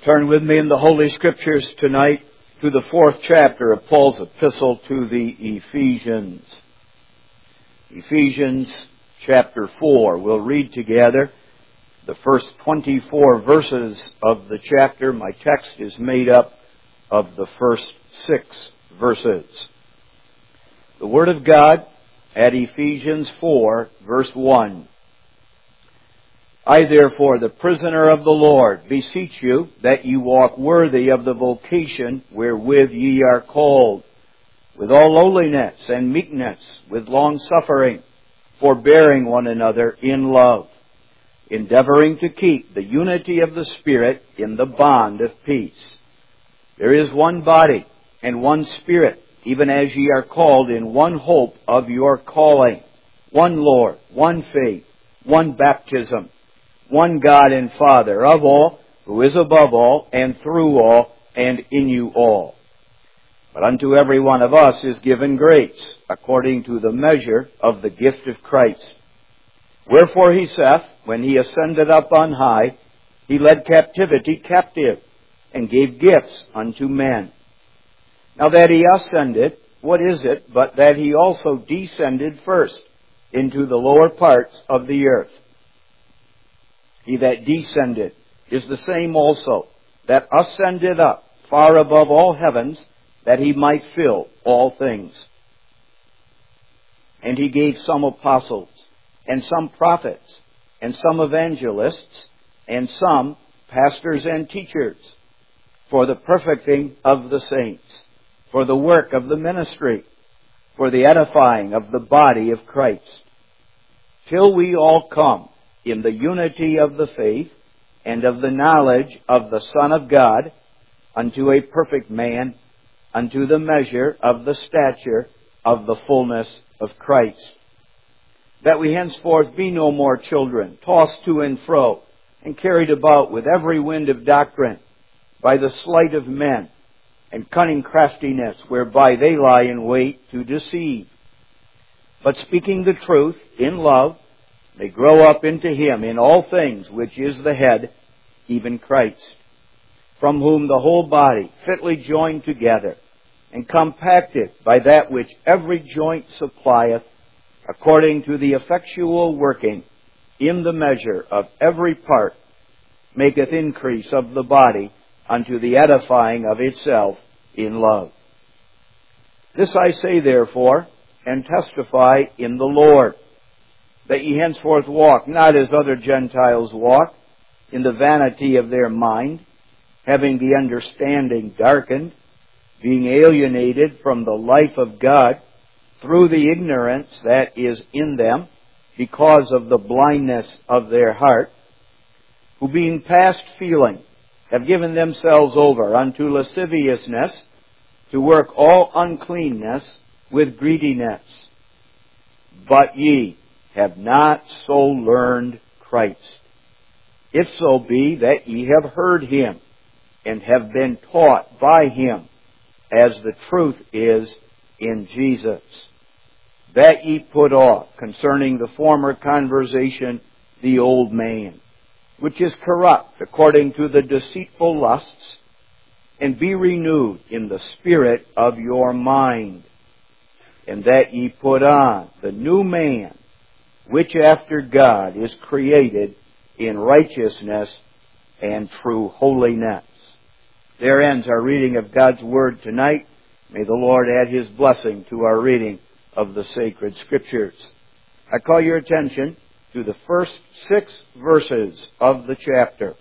Turn with me in the Holy Scriptures tonight to the 4th chapter of Paul's epistle to the Ephesians. Ephesians chapter 4. We'll read together the first 24 verses of the chapter. My text is made up of the first 6 verses. The Word of God at Ephesians 4, verse 1. I, therefore, the prisoner of the Lord, beseech you that ye walk worthy of the vocation wherewith ye are called, with all lowliness and meekness, with long-suffering, forbearing one another in love, endeavoring to keep the unity of the Spirit in the bond of peace. There is one body and one Spirit, even as ye are called in one hope of your calling, one Lord, one faith, one baptism, one God and Father of all, who is above all, and through all, and in you all. But unto every one of us is given grace, according to the measure of the gift of Christ. Wherefore he saith, when he ascended up on high, he led captivity captive, and gave gifts unto men. Now that he ascended, what is it but that he also descended first into the lower parts of the earth? He that descended is the same also that ascended up far above all heavens, that he might fill all things. And he gave some apostles, and some prophets, and some evangelists, and some pastors and teachers, for the perfecting of the saints, for the work of the ministry, for the edifying of the body of Christ, till we all come in the unity of the faith and of the knowledge of the Son of God, unto a perfect man, unto the measure of the stature of the fullness of Christ. That we henceforth be no more children, tossed to and fro, and carried about with every wind of doctrine, by the sleight of men, and cunning craftiness, whereby they lie in wait to deceive. But speaking the truth in love, they grow up into Him in all things, which is the head, even Christ, from whom the whole body, fitly joined together, and compacted by that which every joint supplieth, according to the effectual working in the measure of every part, maketh increase of the body unto the edifying of itself in love. This I say therefore, and testify in the Lord, that ye henceforth walk not as other Gentiles walk, in the vanity of their mind, having the understanding darkened, being alienated from the life of God through the ignorance that is in them, because of the blindness of their heart, who being past feeling have given themselves over unto lasciviousness, to work all uncleanness with greediness. But ye have not so learned Christ, if so be that ye have heard Him, and have been taught by Him, as the truth is in Jesus, that ye put off, concerning the former conversation, the old man, which is corrupt according to the deceitful lusts, and be renewed in the spirit of your mind, and that ye put on the new man, which after God is created in righteousness and true holiness. There ends our reading of God's Word tonight. May the Lord add His blessing to our reading of the sacred Scriptures. I call your attention to the first 6 verses of the chapter.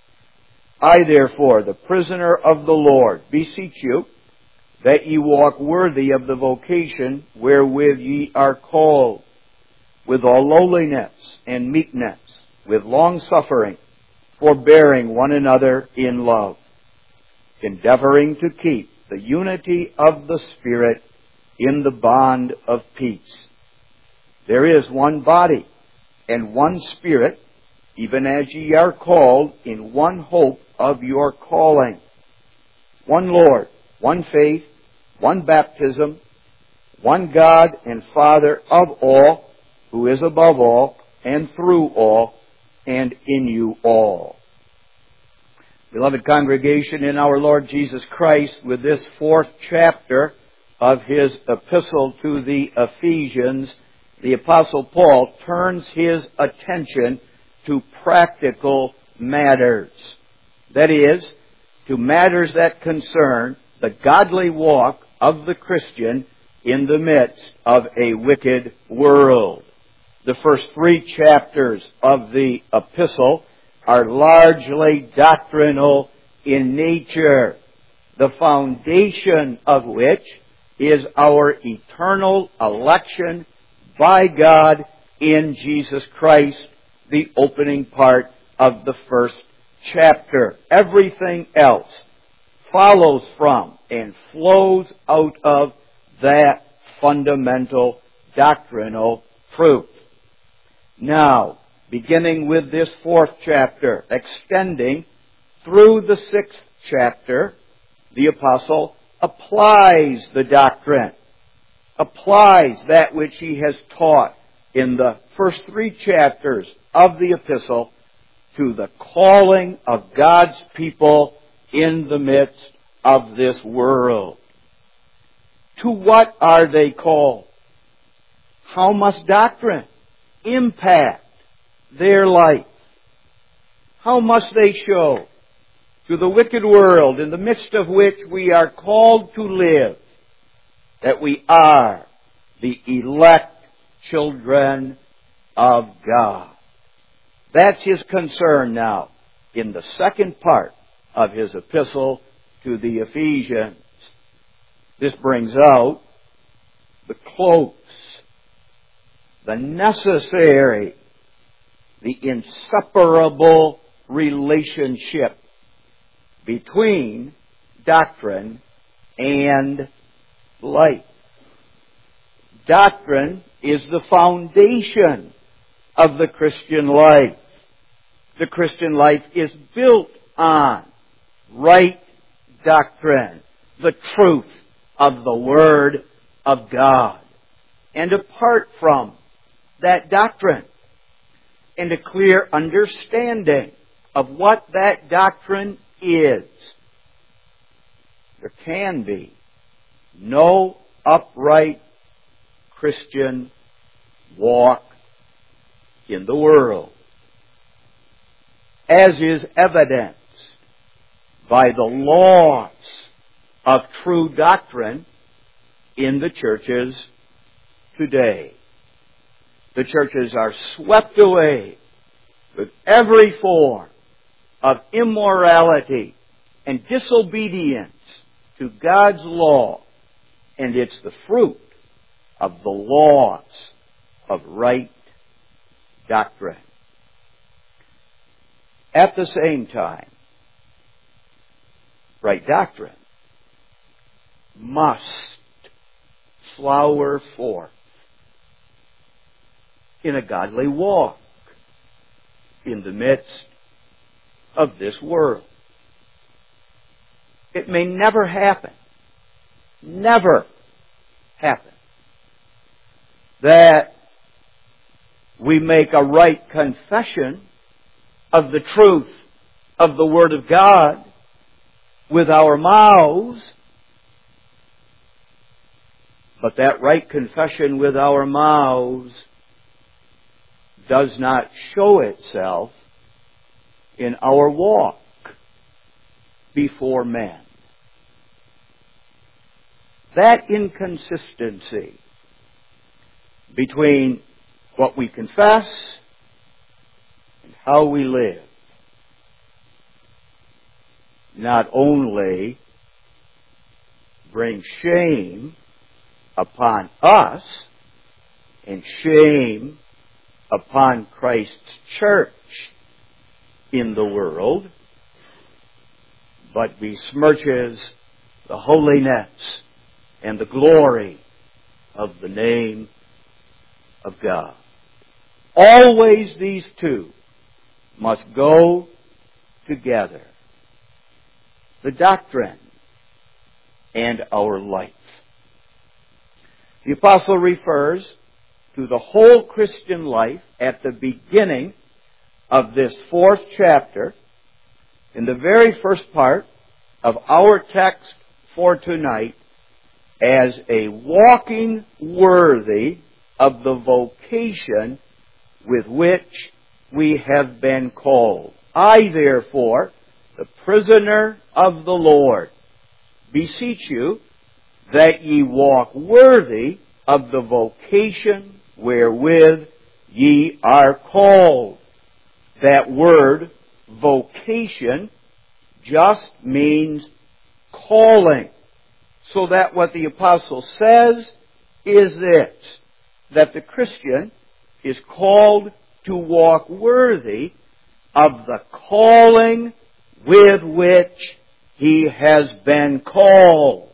I, therefore, the prisoner of the Lord, beseech you that ye walk worthy of the vocation wherewith ye are called, with all lowliness and meekness, with long-suffering, forbearing one another in love, endeavoring to keep the unity of the Spirit in the bond of peace. There is one body and one Spirit, even as ye are called in one hope of your calling, one Lord, one faith, one baptism, one God and Father of all, who is above all, and through all, and in you all. Beloved congregation in our Lord Jesus Christ, with this fourth chapter of his epistle to the Ephesians, the Apostle Paul turns his attention to practical matters. That is, to matters that concern the godly walk of the Christian in the midst of a wicked world. The first three chapters of the epistle are largely doctrinal in nature, the foundation of which is our eternal election by God in Jesus Christ, the opening part of the first chapter. Everything else follows from and flows out of that fundamental doctrinal truth. Now, beginning with this fourth chapter, extending through the sixth chapter, the apostle applies the doctrine, applies that which he has taught in the first three chapters of the epistle to the calling of God's people in the midst of this world. To what are they called? How must doctrine impact their life? How must they show to the wicked world in the midst of which we are called to live that we are the elect children of God? That's his concern now in the second part of his epistle to the Ephesians. This brings out the close, the necessary, the inseparable relationship between doctrine and life. Doctrine is the foundation of the Christian life. The Christian life is built on right doctrine, the truth of the Word of God. And apart from that doctrine and a clear understanding of what that doctrine is, there can be no upright Christian walk in the world, as is evidenced by the loss of true doctrine in the churches today. The churches are swept away with every form of immorality and disobedience to God's law, and it's the fruit of the loss of right doctrine. At the same time, right doctrine must flower forth in a godly walk in the midst of this world. It may never happen, that we make a right confession of the truth of the Word of God with our mouths, but that right confession with our mouths does not show itself in our walk before men. That inconsistency between what we confess and how we live not only brings shame upon us and shame upon Christ's church in the world, but besmirches the holiness and the glory of the name of God. Always these two must go together. The doctrine and our life. The apostle refers to the whole Christian life at the beginning of this fourth chapter in the very first part of our text for tonight as a walking worthy of the vocation with which we have been called. I, therefore, the prisoner of the Lord, beseech you that ye walk worthy of the vocation wherewith ye are called. That word, vocation, just means calling. So that what the apostle says is this, that the Christian is called to walk worthy of the calling with which he has been called.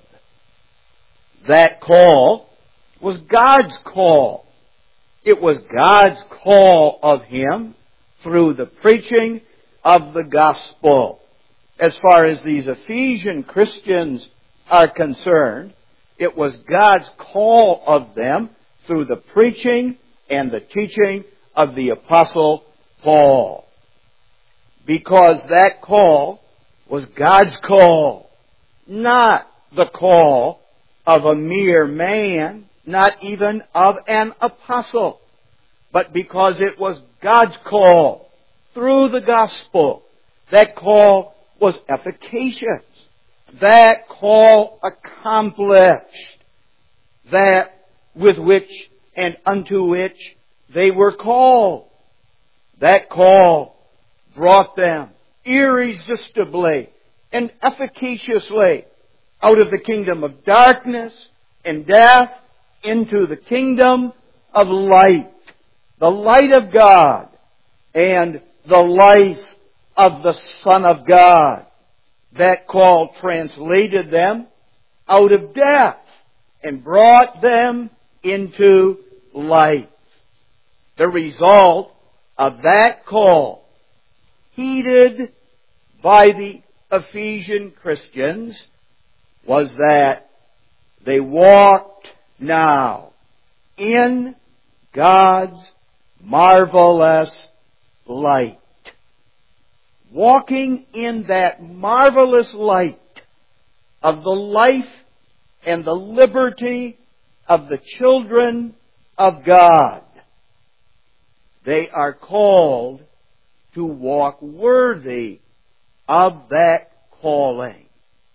That call was God's call. It was God's call of him through the preaching of the gospel. As far as these Ephesian Christians are concerned, it was God's call of them through the preaching and the teaching of the Apostle Paul. Because that call was God's call, not the call of a mere man, not even of an apostle, but because it was God's call through the gospel. That call was efficacious. That call accomplished that with which and unto which they were called. That call brought them irresistibly and efficaciously out of the kingdom of darkness and death into the kingdom of light, the light of God and the life of the Son of God. That call translated them out of death and brought them into life. The result of that call, heeded by the Ephesian Christians, was that they walked now in God's marvelous light. Walking in that marvelous light of the life and the liberty of the children of God. They are called to walk worthy of that calling,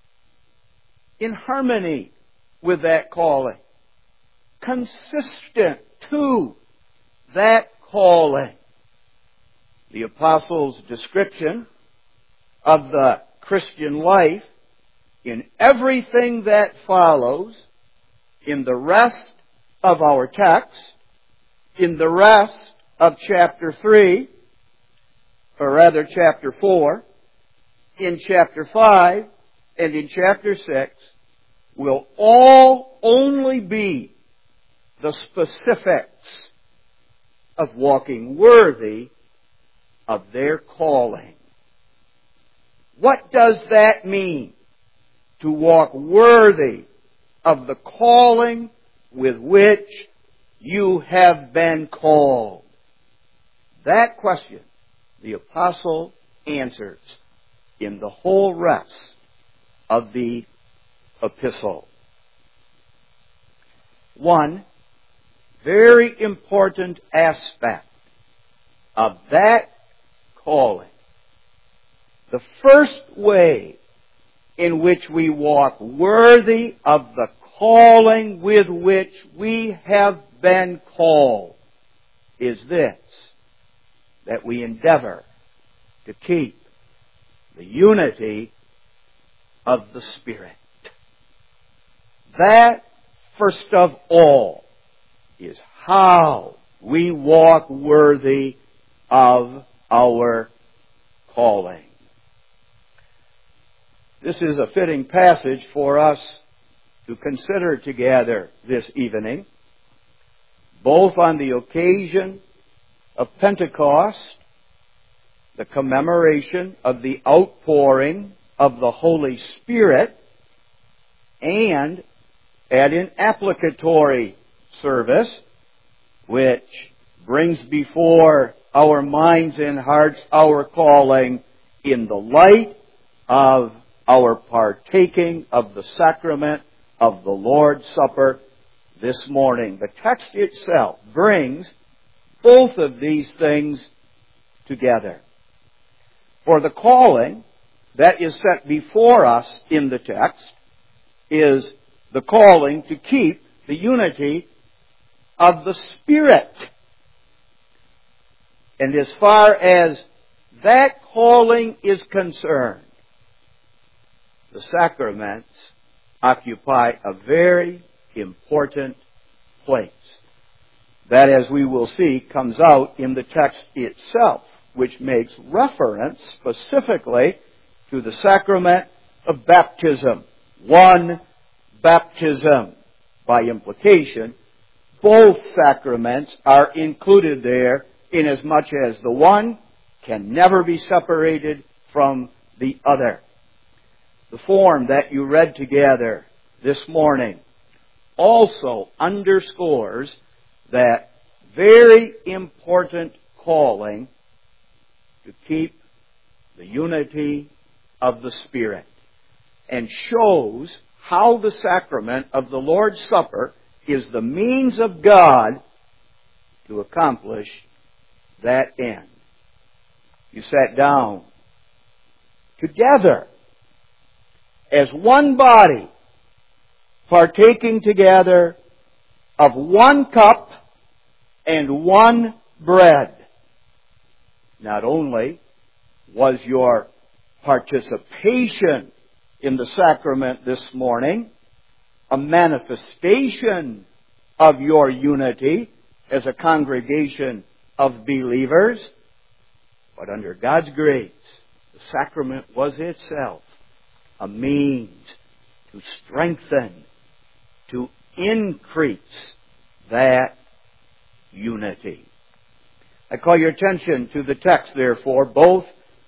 in harmony with that calling, consistent to that calling. The apostle's description of the Christian life in everything that follows, in the rest of our text, in the rest of chapter 3, or rather chapter 4, in chapter 5, and in chapter 6, will all only be the specifics of walking worthy of their calling. What does that mean, to walk worthy of the calling with which you have been called? That question the apostle answers in the whole rest of the epistle. One very important aspect of that calling, the first way in which we walk worthy of the calling with which we have been called, is this: that we endeavor to keep the unity of the Spirit. That, first of all, is how we walk worthy of our calling. This is a fitting passage for us to consider together this evening, both on the occasion of Pentecost, the commemoration of the outpouring of the Holy Spirit, and at an applicatory service, which brings before our minds and hearts our calling in the light of our partaking of the sacrament of the Lord's Supper this morning. The text itself brings both of these things together. For the calling that is set before us in the text is the calling to keep the unity of the Spirit. And as far as that calling is concerned, the sacraments occupy a very important place. That, as we will see, comes out in the text itself, which makes reference specifically to the sacrament of baptism. One baptism. By implication, both sacraments are included there, inasmuch as the one can never be separated from the other. The form that you read together this morning also underscores that very important calling to keep the unity of the Spirit, and shows how the sacrament of the Lord's Supper is the means of God to accomplish that end. You sat down together as one body, partaking together of one cup and one bread. Not only was your participation in the sacrament this morning a manifestation of your unity as a congregation of believers, but under God's grace, the sacrament was itself a means to strengthen, to increase that unity. I call your attention to the text, therefore, both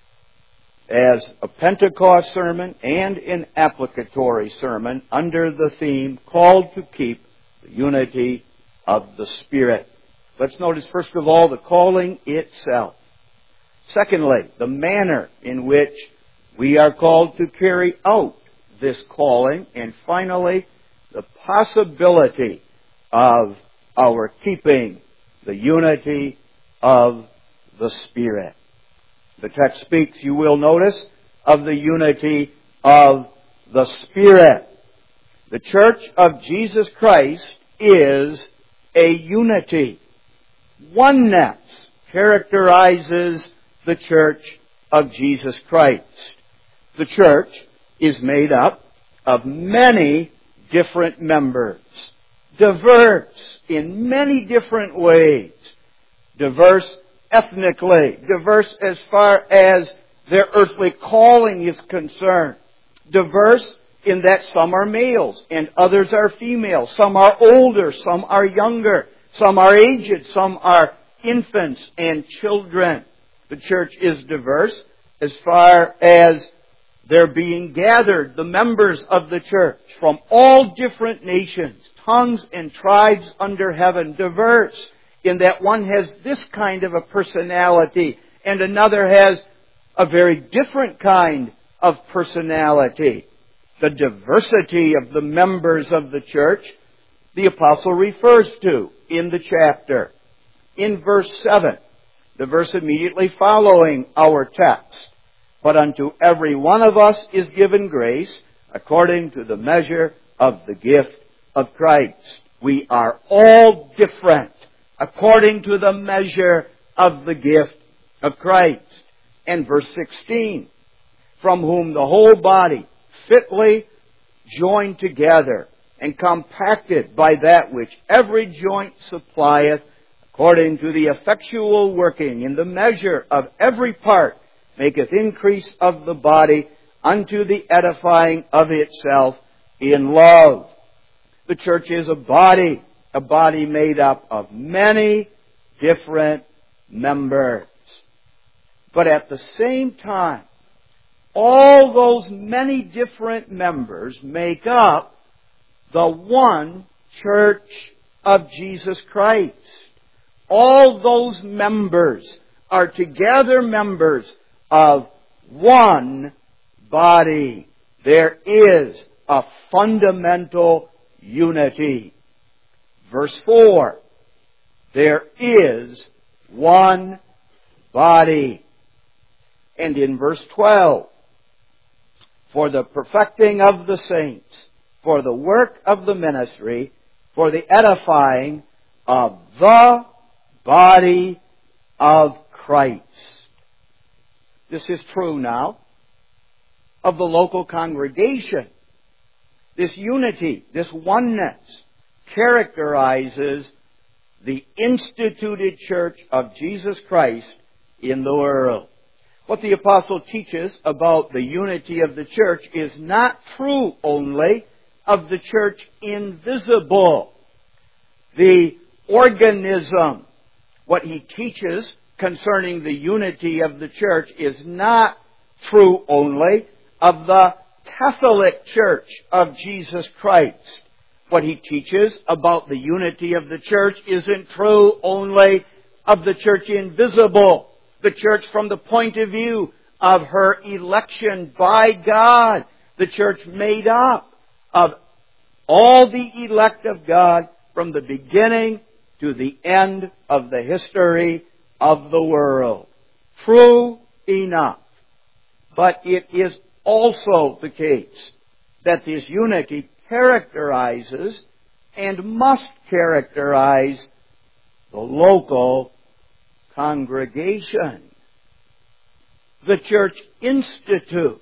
as a Pentecost sermon and an applicatory sermon under the theme called to keep the unity of the Spirit. Let's notice, first of all, the calling itself. Secondly, the manner in which we are called to carry out this calling. And finally, the possibility of our keeping the unity of the Spirit. The text speaks, you will notice, of the unity of the Spirit. The Church of Jesus Christ is a unity. Oneness characterizes the Church of Jesus Christ. The Church is made up of many different members, diverse in many different ways, diverse ethnically, diverse as far as their earthly calling is concerned, diverse in that some are males and others are females, some are older, some are younger, some are aged, some are infants and children. The church is diverse as far as they're being gathered, the members of the church from all different nations, tongues and tribes under heaven, diverse in that one has this kind of a personality and another has a very different kind of personality. The diversity of the members of the church, the apostle refers to in the chapter. In verse 7, the verse immediately following our text. But unto every one of us is given grace according to the measure of the gift of Christ. We are all different according to the measure of the gift of Christ. And verse 16, from whom the whole body fitly joined together and compacted by that which every joint supplieth, according to the effectual working in the measure of every part, maketh increase of the body unto the edifying of itself in love. The church is a body made up of many different members. But at the same time, all those many different members make up the one church of Jesus Christ. All those members are together members of one body. There is a fundamental unity. Verse 4, there is one body. And in verse 12, for the perfecting of the saints, for the work of the ministry, for the edifying of the body of Christ. This is true now of the local congregation. This unity, this oneness, characterizes the instituted church of Jesus Christ in the world. What the apostle teaches about the unity of the church is not true only of the church invisible. The organism, what he teaches concerning the unity of the church, is not true only of the Catholic Church of Jesus Christ. What he teaches about the unity of the church isn't true only of the church invisible, the church from the point of view of her election by God, the church made up of all the elect of God from the beginning to the end of the history of the world. True enough. But it is also the case that this unity characterizes and must characterize the local congregation. The church institute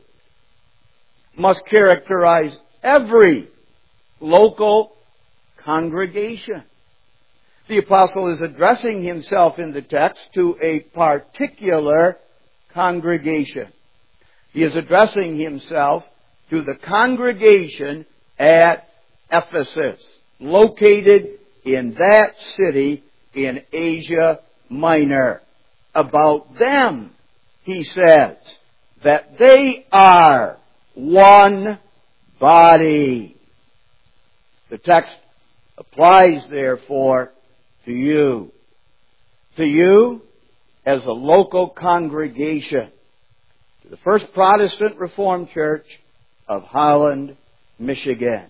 must characterize every local congregation. The apostle is addressing himself in the text to a particular congregation. He is addressing himself to the congregation at Ephesus, located in that city in Asia Minor. About them, he says that they are one body. The text applies, therefore, to you. To you as a local congregation. To the First Protestant Reformed Church of Holland, Michigan.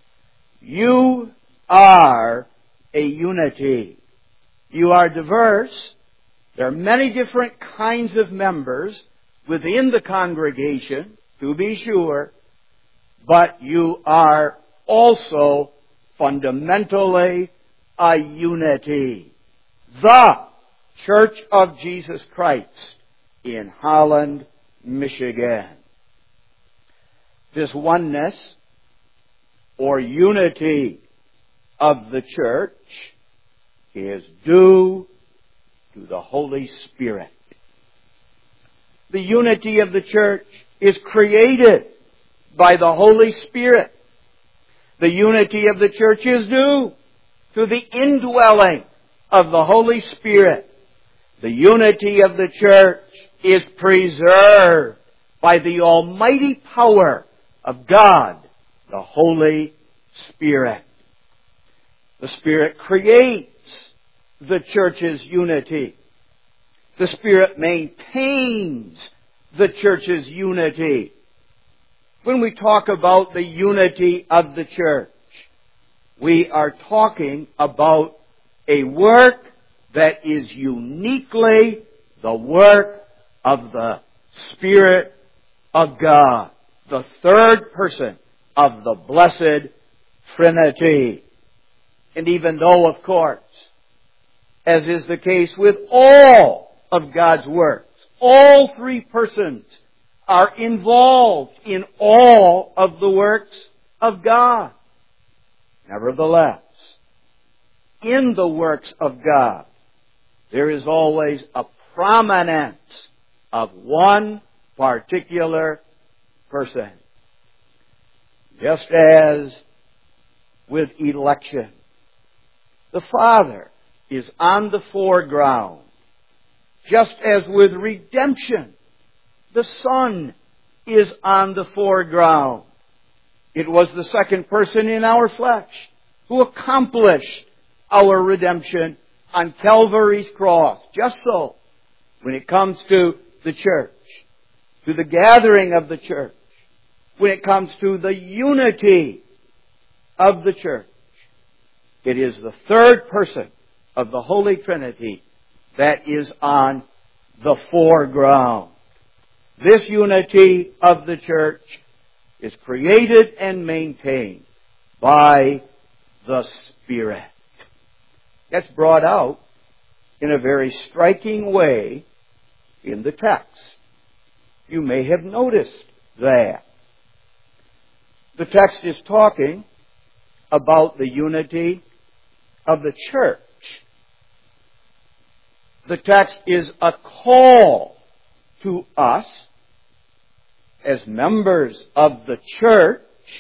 You are a unity. You are diverse. There are many different kinds of members within the congregation, to be sure, but you are also fundamentally a unity. The Church of Jesus Christ in Holland, Michigan. This oneness or unity of the church is due to the Holy Spirit. The unity of the church is created by the Holy Spirit. The unity of the church is due to the indwelling of the Holy Spirit. The unity of the church is preserved by the almighty power of God, the Holy Spirit. The Spirit creates the church's unity. The Spirit maintains the church's unity. When we talk about the unity of the church, we are talking about a work that is uniquely the work of the Spirit of God, the third person of the Blessed Trinity. And even though, of course, as is the case with all of God's works, all three persons are involved in all of the works of God. Nevertheless, in the works of God, there is always a prominence of one particular person. Just as with election, the Father is on the foreground. Just as with redemption, the Son is on the foreground. It was the second person in our flesh who accomplished our redemption on Calvary's cross. Just so, when it comes to the church, to the gathering of the church, when it comes to the unity of the church, it is the third person of the Holy Trinity that is on the foreground. This unity of the church is created and maintained by the Spirit. That's brought out in a very striking way in the text. You may have noticed that. The text is talking about the unity of the church. The text is a call to us as members of the church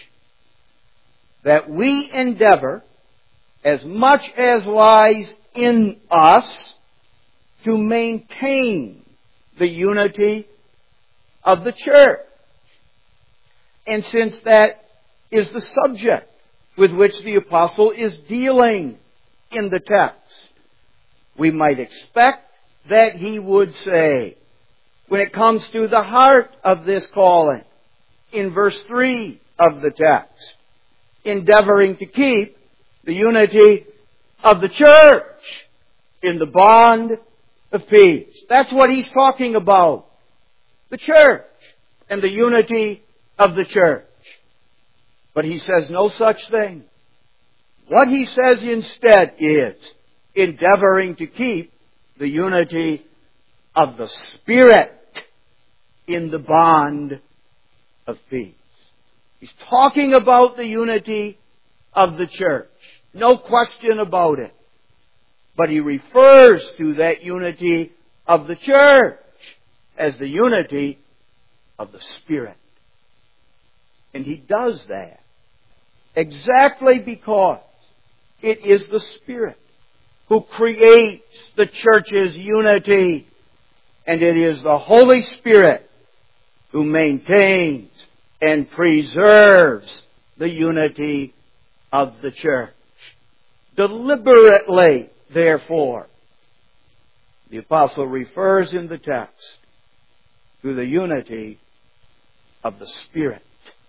that we endeavor, as much as lies in us, to maintain the unity of the church. And since that is the subject with which the apostle is dealing in the text, we might expect that he would say, when it comes to the heart of this calling, in verse 3 of the text, endeavoring to keep the unity of the church in the bond of peace. That's what he's talking about. The church and the unity of the church. But he says no such thing. What he says instead is endeavoring to keep the unity of the Spirit in the bond of peace. He's talking about the unity of the church. No question about it. But he refers to that unity of the church as the unity of the Spirit. And he does that exactly because it is the Spirit who creates the church's unity, and it is the Holy Spirit who maintains and preserves the unity of the church. Deliberately, therefore, the apostle refers in the text to the unity of the Spirit.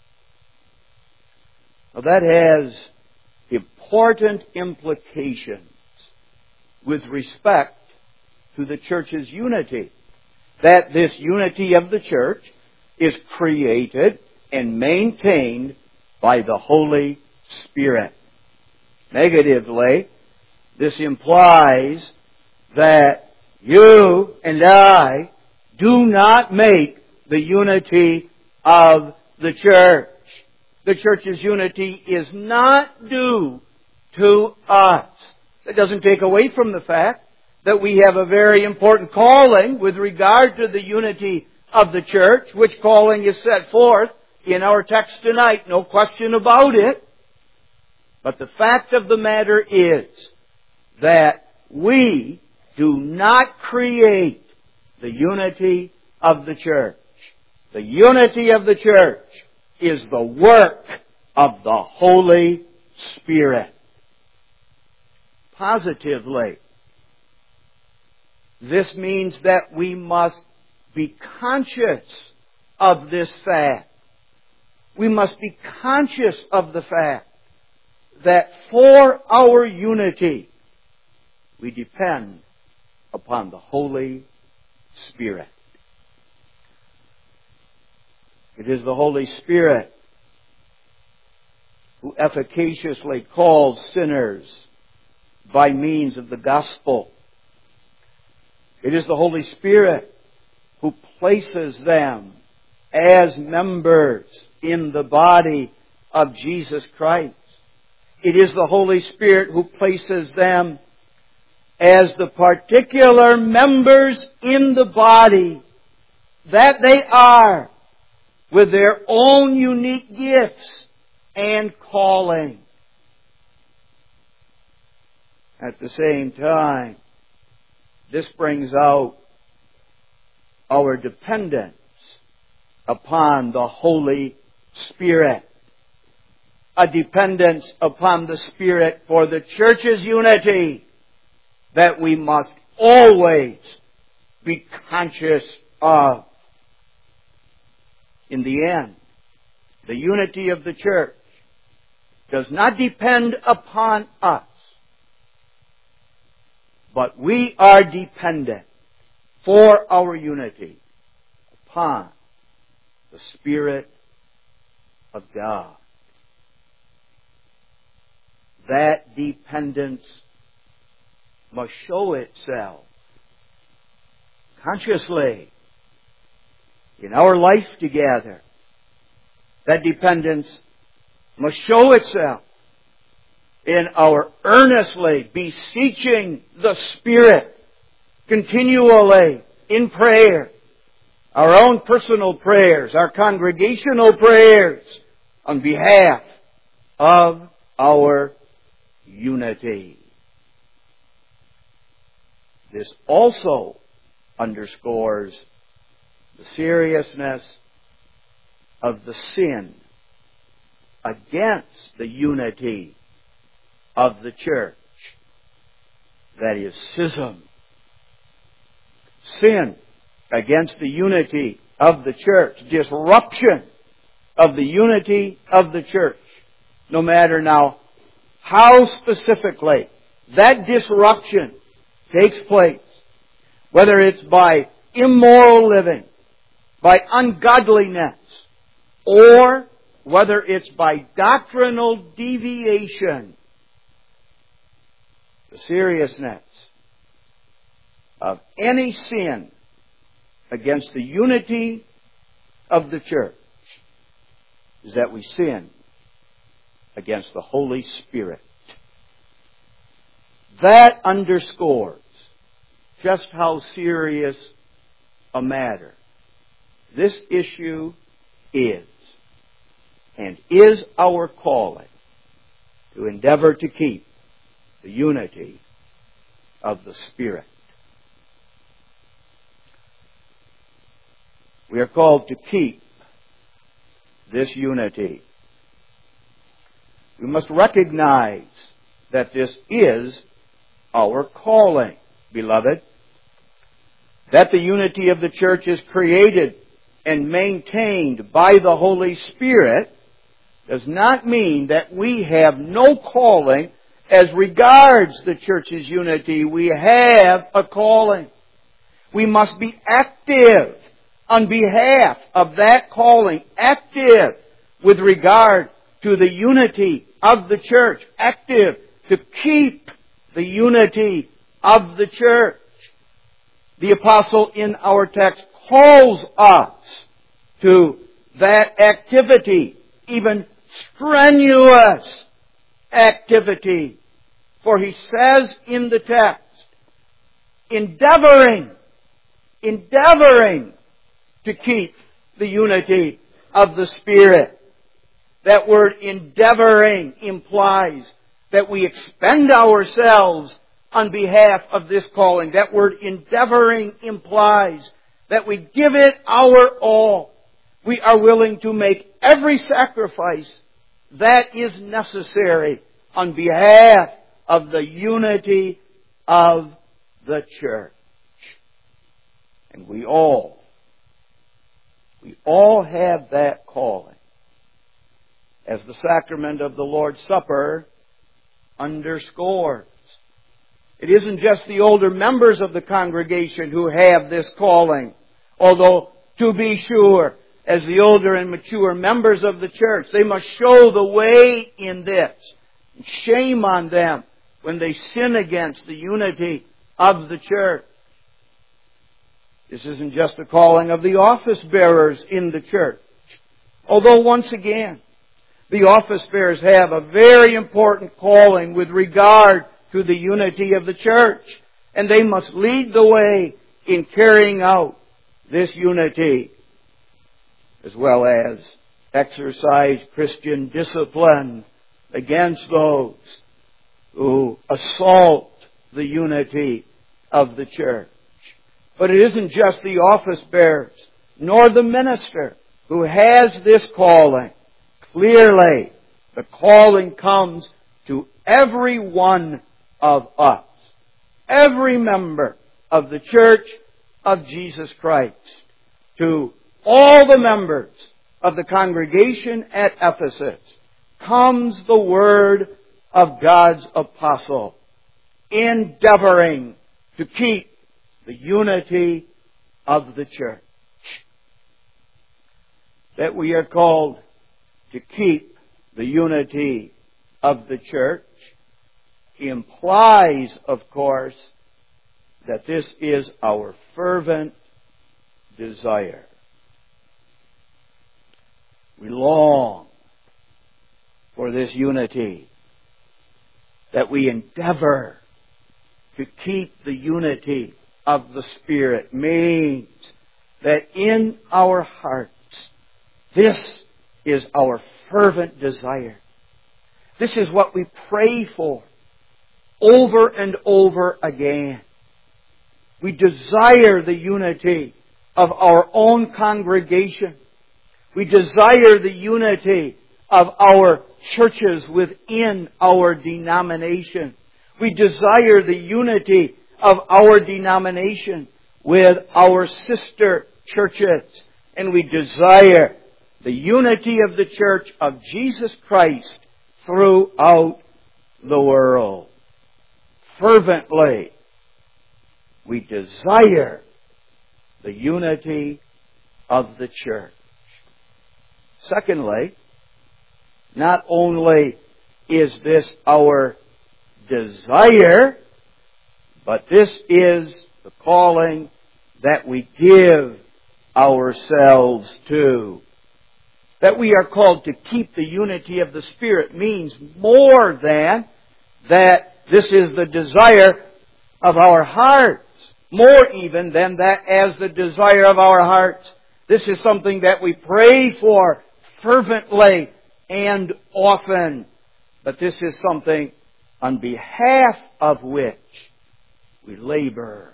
Now that has important implications with respect to the church's unity. That this unity of the church is created and maintained by the Holy Spirit. Negatively, this implies that you and I do not make the unity of the church. The church's unity is not due to us. That doesn't take away from the fact that we have a very important calling with regard to the unity of the church, which calling is set forth in our text tonight. No question about it. But the fact of the matter is that we do not create the unity of the church. The unity of the church is the work of the Holy Spirit. Positively, this means that we must be conscious of this fact. We must be conscious of the fact that for our unity, we depend upon the Holy Spirit. It is the Holy Spirit who efficaciously calls sinners by means of the gospel. It is the Holy Spirit who places them as members in the body of Jesus Christ. It is the Holy Spirit who places them as the particular members in the body that they are, with their own unique gifts and calling. At the same time, this brings out our dependence upon the Holy Spirit. A dependence upon the Spirit for the church's unity that we must always be conscious of. in the end, the unity of the church does not depend upon us, but we are dependent for our unity upon the Spirit of God. That dependence must show itself consciously in our life together. That dependence must show itself in our earnestly beseeching the Spirit continually in prayer. Our own personal prayers, our congregational prayers on behalf of our unity. This also underscores the seriousness of the sin against the unity of the church. That is schism. Sin against the unity of the church. Disruption of the unity of the church. No matter now how specifically that disruption takes place. Whether it's by immoral living, by ungodliness, or whether it's by doctrinal deviation. The seriousness of any sin against the unity of the church is that we sin against the Holy Spirit. That underscores just how serious a matter this issue is, and is our calling to endeavor to keep the unity of the Spirit. We are called to keep this unity. We must recognize that this is our calling, beloved. That the unity of the church is created and maintained by the Holy Spirit does not mean that we have no calling as regards the church's unity. We have a calling. We must be active on behalf of that calling, active with regard to the unity of the church, active to keep the unity of the church. The apostle in our text calls us to that activity, even strenuous activity. For he says in the text, endeavoring to keep the unity of the Spirit. That word endeavoring implies that we expend ourselves on behalf of this calling. That word endeavoring implies that we give it our all. We are willing to make every sacrifice that is necessary on behalf of the unity of the church. And we all have that calling. As the sacrament of the Lord's Supper underscores. It isn't just the older members of the congregation who have this calling. Although, to be sure, as the older and mature members of the church, they must show the way in this. Shame on them when they sin against the unity of the church. This isn't just the calling of the office bearers in the church. Although, once again, the office bearers have a very important calling with regard to the unity of the church. And they must lead the way in carrying out this unity, as well as exercise Christian discipline against those who assault the unity of the church. But it isn't just the office bearers, nor the minister who has this calling. Clearly, the calling comes to every one of us, every member of the Church of Jesus Christ, to all the members of the congregation at Ephesus comes the word of God's apostle, endeavoring to keep the unity of the church. That we are called to keep the unity of the church implies, of course, that this is our fervent desire. We long for this unity, that we endeavor to keep the unity of the Spirit means that in our hearts, this is our fervent desire. This is what we pray for over and over again. We desire the unity of our own congregation. We desire the unity of our churches within our denomination. We desire the unity of our denomination with our sister churches. And we desire the unity of the church of Jesus Christ throughout the world. Fervently, we desire the unity of the church. Secondly, not only is this our desire, but this is the calling that we give ourselves to. That we are called to keep the unity of the Spirit means more than that this is the desire of our hearts. More even than that as the desire of our hearts. This is something that we pray for fervently and often. But this is something on behalf of which we labor,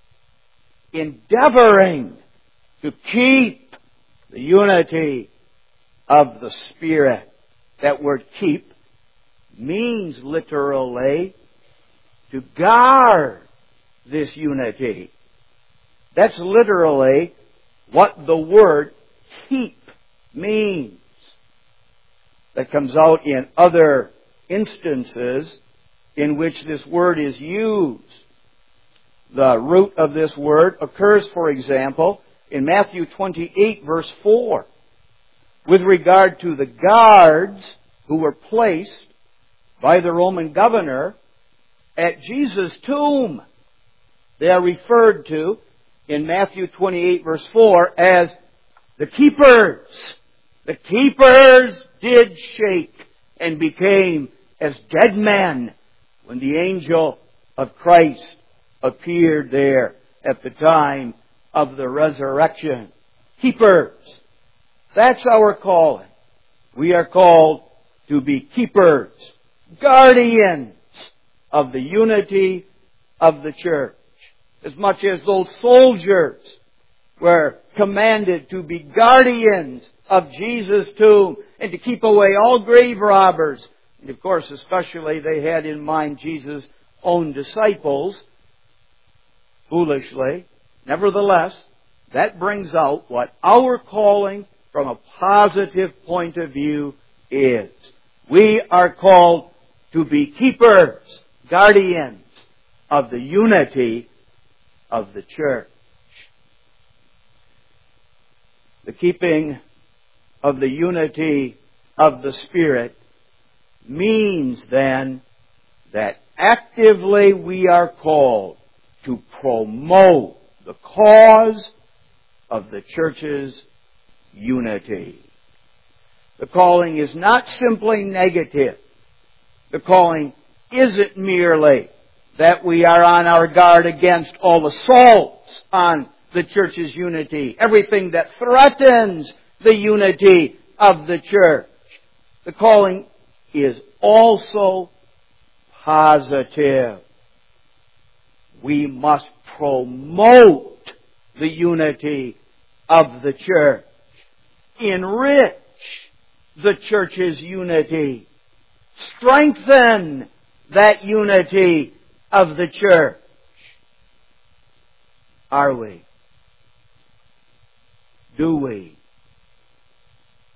endeavoring to keep the unity of the Spirit. That word keep means literally to guard this unity. That's literally what the word keep means. That comes out in other instances in which this word is used. The root of this word occurs, for example, in Matthew 28, verse 4, with regard to the guards who were placed by the Roman governor at Jesus' tomb. They are referred to in Matthew 28, verse 4, as the keepers. The keepers did shake and became as dead men when the angel of Christ appeared there at the time of the resurrection. Keepers. That's our calling. We are called to be keepers, guardians of the unity of the church. As much as those soldiers were commanded to be guardians of Jesus' tomb and to keep away all grave robbers. And of course, especially they had in mind Jesus' own disciples, foolishly. Nevertheless, that brings out what our calling from a positive point of view is. We are called to be keepers, guardians of the unity of the church. The keeping of the unity of the Spirit means then that actively we are called to promote the cause of the church's unity. The calling is not simply negative. The calling isn't merely that we are on our guard against all assaults on the church's unity, everything that threatens the unity of the church. The calling is also positive. We must promote the unity of the church, enrich the church's unity, strengthen that unity of the church. Are we? Do we?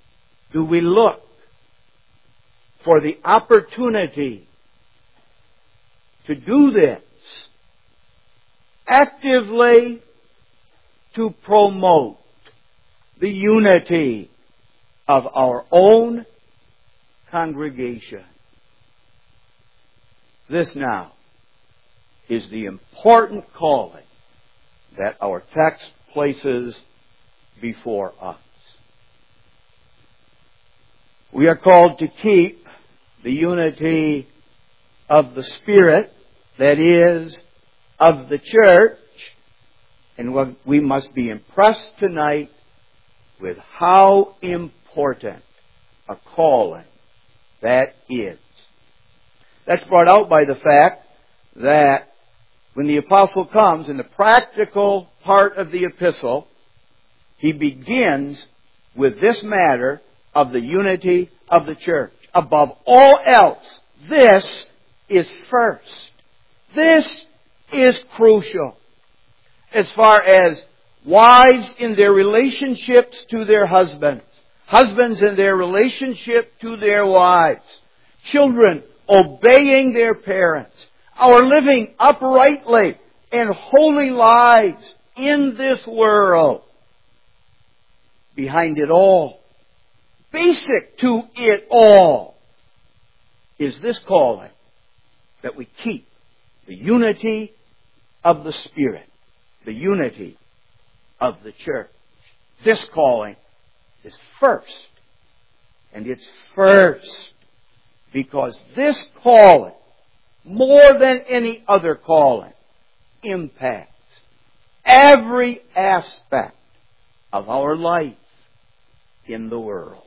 do we look for the opportunity to do this actively to promote the unity of our own congregation? This now is the important calling that our text places before us. We are called to keep the unity of the Spirit, that is, of the church, and we must be impressed tonight with how important a calling that is. That's brought out by the fact that when the apostle comes in the practical part of the epistle, he begins with this matter of the unity of the church. Above all else, this is first. This is crucial. As far as wives in their relationships to their husbands, husbands in their relationship to their wives, children obeying their parents, our living uprightly and holy lives in this world. Behind it all, basic to it all, is this calling that we keep the unity of the Spirit, the unity of the church. This calling is first. And it's first because this calling, more than any other calling, impacts every aspect of our life in the world.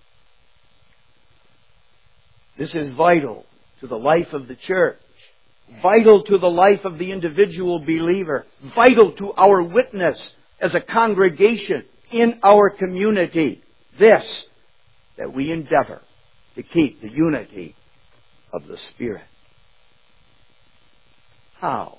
This is vital to the life of the church, vital to the life of the individual believer, vital to our witness as a congregation in our community. This, that we endeavor to keep the unity of the Spirit. How?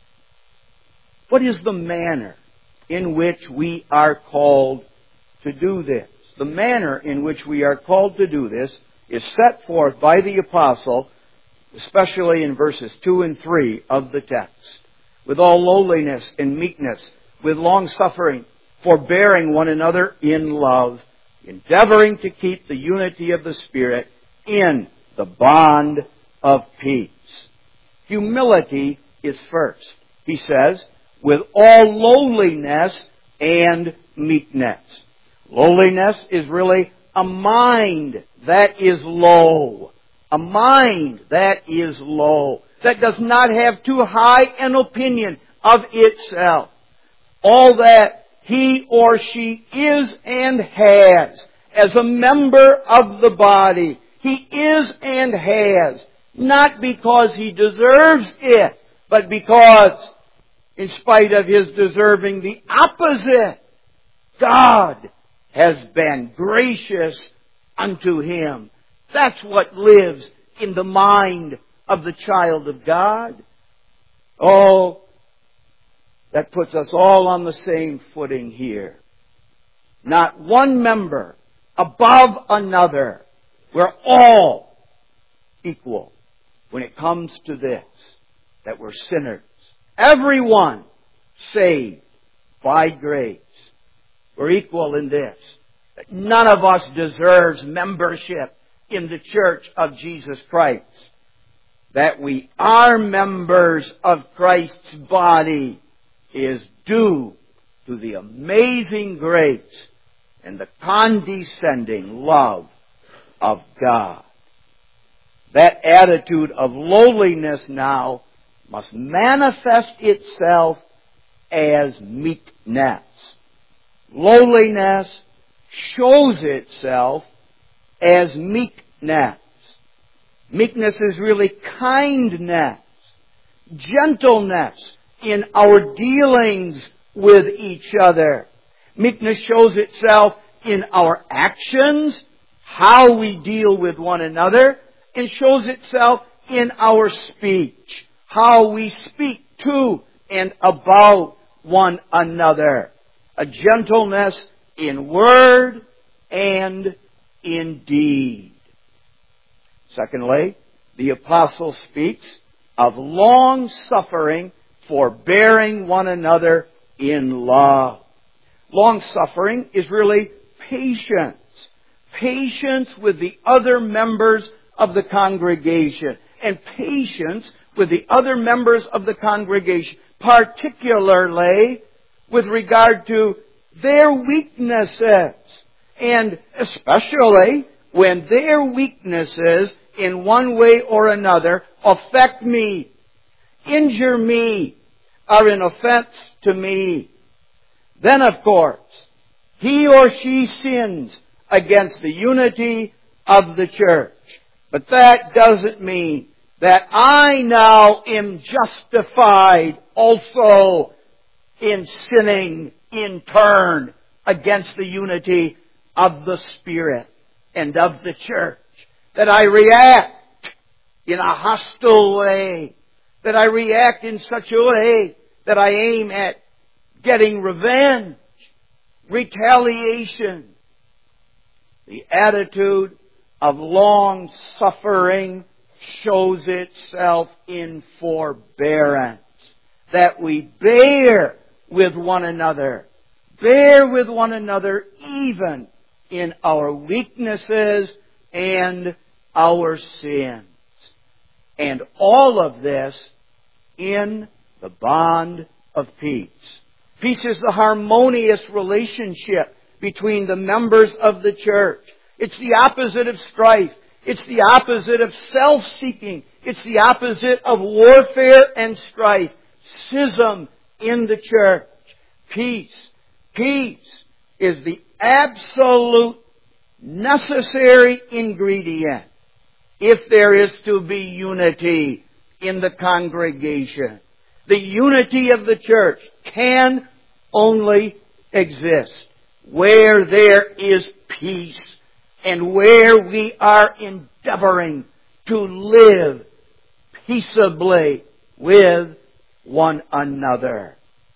What is the manner in which we are called to do this? The manner in which we are called to do this is set forth by the apostle, especially in verses 2 and 3 of the text. With all lowliness and meekness, with long-suffering, forbearing one another in love, endeavoring to keep the unity of the Spirit in the bond of peace. Humility is first. He says, with all lowliness and meekness. Lowliness is really a mind that is low. A mind that is low. That does not have too high an opinion of itself. All that he or she is and has as a member of the body, he is and has, not because he deserves it, but because, in spite of his deserving the opposite, God has been gracious unto him. That's what lives in the mind of the child of God. Oh, that puts us all on the same footing here. Not one member above another. We're all equal when it comes to this, that we're sinners. Everyone saved by grace. We're equal in this, that none of us deserves membership in the church of Jesus Christ. That we are members of Christ's body is due to the amazing grace and the condescending love of God. That attitude of lowliness now must manifest itself as meekness. Lowliness shows itself as meekness. Meekness is really kindness, gentleness in our dealings with each other. Meekness shows itself in our actions, how we deal with one another, and shows itself in our speech, how we speak to and about one another. A gentleness in word and indeed. Secondly, the apostle speaks of long-suffering, forbearing one another in love. Long-suffering is really patience. Patience with the other members of the congregation. And patience with the other members of the congregation, particularly with regard to their weaknesses. And especially when their weaknesses in one way or another affect me, injure me, are an offense to me. Then, of course, he or she sins against the unity of the church. But that doesn't mean that I now am justified also in sinning in turn against the unity of the Spirit and of the church. That I react in a hostile way. That I react in such a way that I aim at getting revenge, retaliation. The attitude of long-suffering shows itself in forbearance. That we bear with one another. Bear with one another even in our weaknesses and our sins. And all of this in the bond of peace. Peace is the harmonious relationship between the members of the church. It's the opposite of strife. It's the opposite of self-seeking. It's the opposite of warfare and strife. Schism in the church. Peace. Peace is the absolute necessary ingredient if there is to be unity in the congregation. The unity of the church can only exist where there is peace and where we are endeavoring to live peaceably with one another.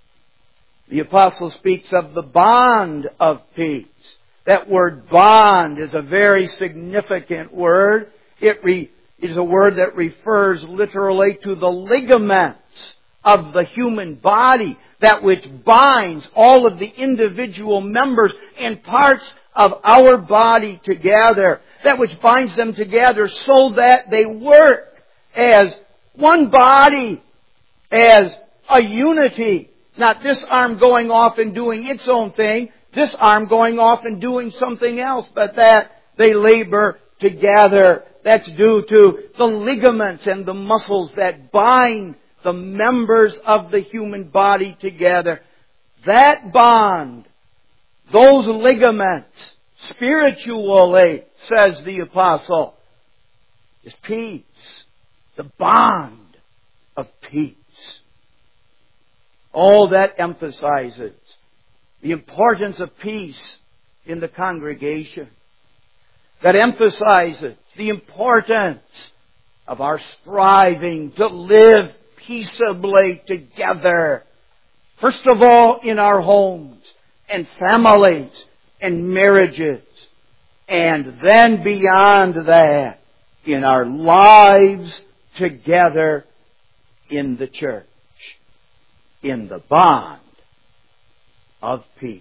The apostle speaks of the bond of peace. That word bond is a very significant word. It is a word that refers literally to the ligaments of the human body, that which binds all of the individual members and parts of our body together, that which binds them together so that they work as one body, as a unity. Not this arm going off and doing its own thing, this arm going off and doing something else, but that they labor together. That's due to the ligaments and the muscles that bind the members of the human body together. That bond, those ligaments, spiritually, says the apostle, is peace. The bond of peace. All that emphasizes the importance of peace in the congregation. That emphasizes the importance of our striving to live peaceably together. First of all, in our homes and families and marriages. And then beyond that, in our lives together in the church. In the bond of peace.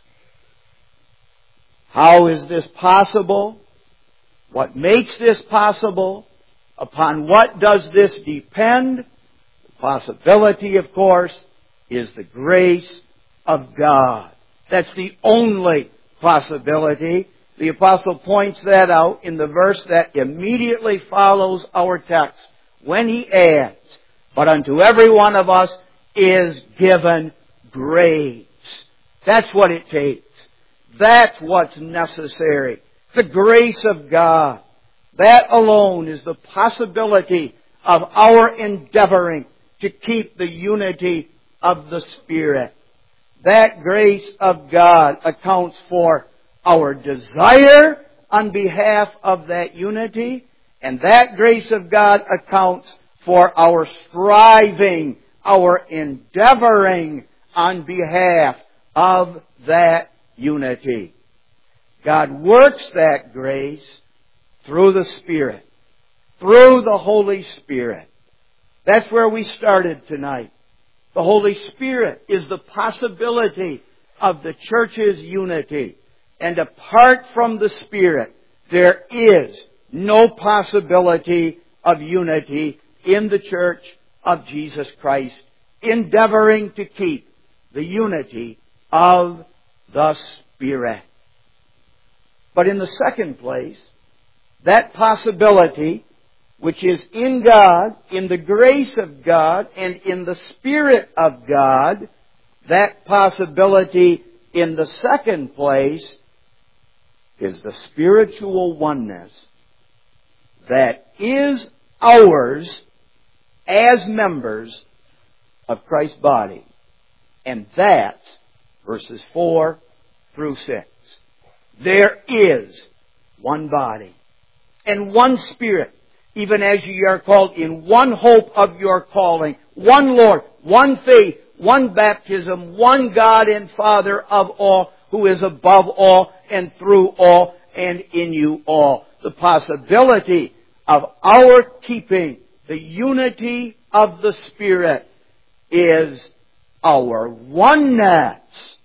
How is this possible? What makes this possible? Upon what does this depend? The possibility, of course, is the grace of God. That's the only possibility. The apostle points that out in the verse that immediately follows our text, when he adds, "But unto every one of us is given grace." That's what it takes. That's what's necessary. The grace of God. That alone is the possibility of our endeavoring to keep the unity of the Spirit. That grace of God accounts for our desire on behalf of that unity, and that grace of God accounts for our striving, our endeavoring on behalf of that unity. God works that grace through the Spirit, through the Holy Spirit. That's where we started tonight. The Holy Spirit is the possibility of the church's unity. And apart from the Spirit, there is no possibility of unity in the church of Jesus Christ, endeavoring to keep the unity of the Spirit. But in the second place, that possibility, which is in God, in the grace of God, and in the Spirit of God, that possibility in the second place is the spiritual oneness that is ours as members of Christ's body. And that's verses 4 through 6. There is one body and one Spirit, even as ye are called in one hope of your calling, one Lord, one faith, one baptism, one God and Father of all, who is above all and through all and in you all. The possibility of our keeping the unity of the Spirit is our oneness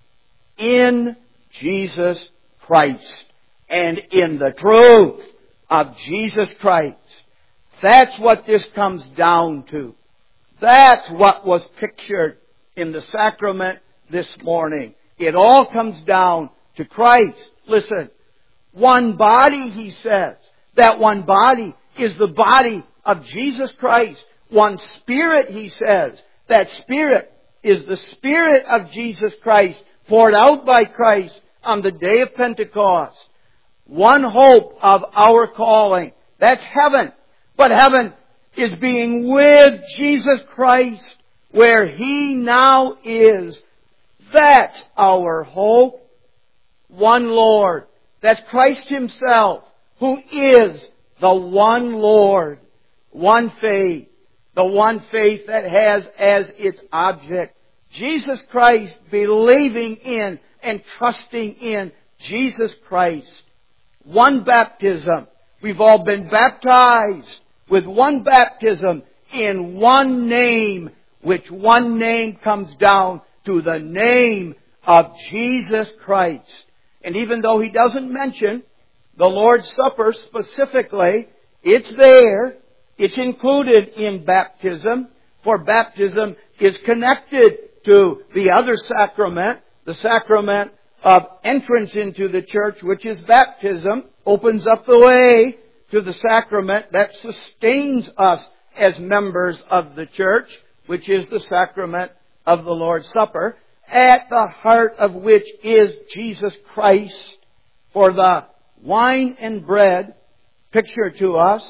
in Jesus Christ and in the truth of Jesus Christ. That's what this comes down to. That's what was pictured in the sacrament this morning. It all comes down to Christ. Listen, one body, he says. That one body is the body of Jesus Christ. One Spirit, he says. That Spirit is the Spirit of Jesus Christ, poured out by Christ on the day of Pentecost. One hope of our calling. That's heaven. But heaven is being with Jesus Christ where He now is. That's our hope. One Lord. That's Christ Himself, who is the one Lord. One faith. The one faith that has as its object Jesus Christ, believing in and trusting in Jesus Christ. One baptism. We've all been baptized with one baptism in one name, which one name comes down to the name of Jesus Christ. And even though he doesn't mention the Lord's Supper specifically, it's there. It's included in baptism, for baptism is connected to the other sacrament, the sacrament of entrance into the church, which is baptism, opens up the way to the sacrament that sustains us as members of the church, which is the sacrament of the Lord's Supper, at the heart of which is Jesus Christ. For the wine and bread picture to us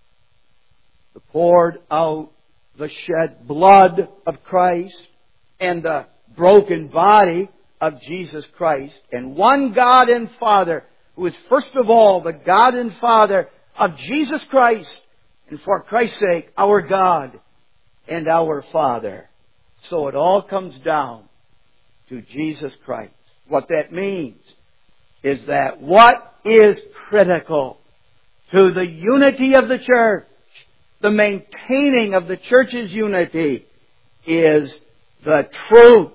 the poured out, the shed blood of Christ, and the broken body of Jesus Christ, and one God and Father, who is first of all the God and Father of Jesus Christ, and for Christ's sake, our God and our Father. So it all comes down to Jesus Christ. What that means is that what is critical to the unity of the church, the maintaining of the church's unity, is the truth.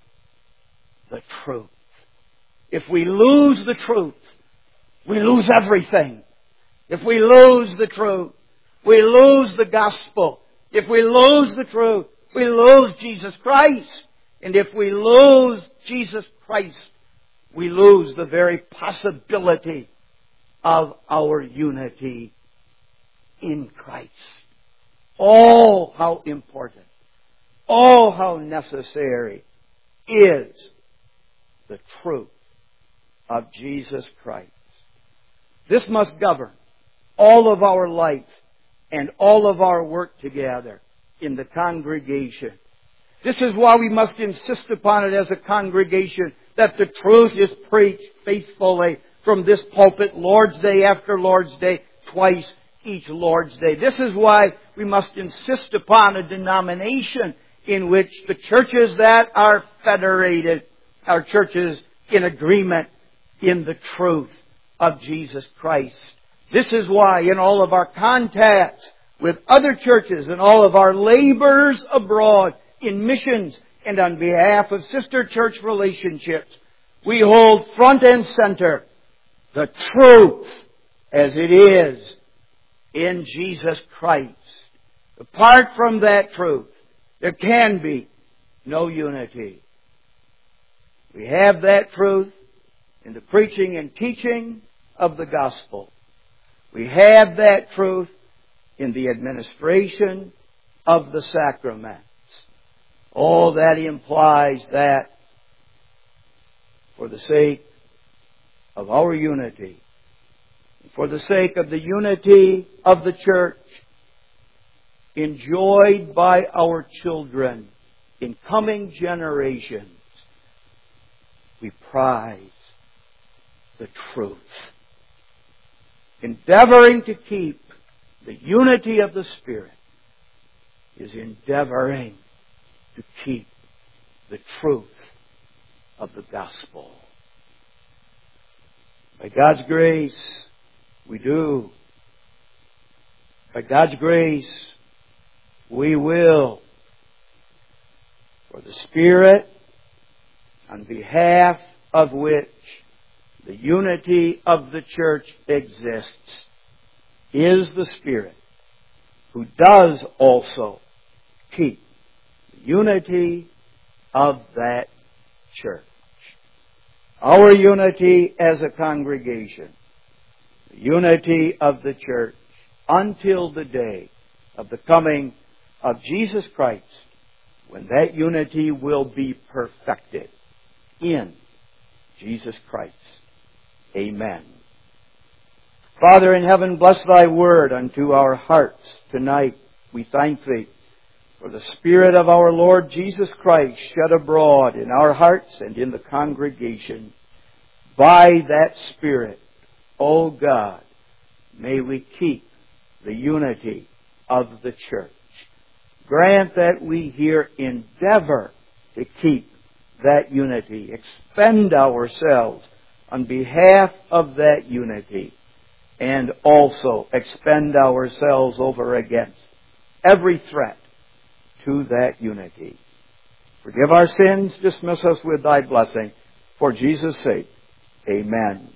The truth. If we lose the truth, we lose everything. If we lose the truth, we lose the gospel. If we lose the truth, we lose Jesus Christ. And if we lose Jesus Christ, we lose the very possibility of our unity in Christ. Oh, how important. Oh, how necessary is the truth of Jesus Christ. This must govern all of our life and all of our work together in the congregation. This is why we must insist upon it as a congregation, that the truth is preached faithfully from this pulpit, Lord's Day after Lord's Day, twice each Lord's Day. This is why we must insist upon a denomination in which the churches that are federated are churches in agreement in the truth of Jesus Christ. This is why in all of our contacts with other churches and all of our labors abroad in missions and on behalf of sister church relationships, we hold front and center the truth as it is in Jesus Christ. Apart from that truth, there can be no unity. We have that truth in the preaching and teaching of the gospel. We have that truth in the administration of the sacraments. All that implies that for the sake of our unity, for the sake of the unity of the church, enjoyed by our children in coming generations, we prize the truth. Endeavoring to keep the unity of the Spirit is endeavoring to keep the truth of the gospel. By God's grace, we do. By God's grace, we will. For the Spirit, on behalf of which the unity of the church exists, is the Spirit who does also keep the unity of that church. Our unity as a congregation, the unity of the church, until the day of the coming of Jesus Christ, when that unity will be perfected in Jesus Christ. Amen. Father in heaven, bless Thy word unto our hearts tonight. We thank Thee for the Spirit of our Lord Jesus Christ shed abroad in our hearts and in the congregation. By that Spirit, O God, may we keep the unity of the church. Grant that we here endeavor to keep that unity. Expend ourselves on behalf of that unity, and also expend ourselves over against every threat to that unity. Forgive our sins, dismiss us with Thy blessing. For Jesus' sake, amen.